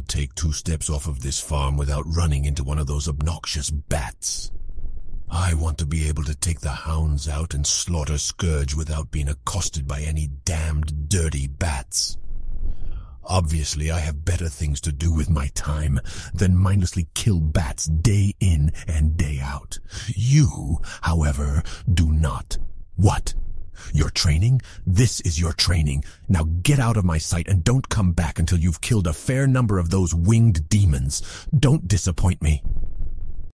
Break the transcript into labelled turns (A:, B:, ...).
A: cannot take 2 steps off of this farm without running into one of those obnoxious bats. I want to be able to take the hounds out and slaughter Scourge without being accosted by any damned dirty bats. Obviously, I have better things to do with my time than mindlessly kill bats day in and day out. You, however, do not. What? Your training? This is your training. Now get out of my sight and don't come back until you've killed a fair number of those winged demons. Don't disappoint me.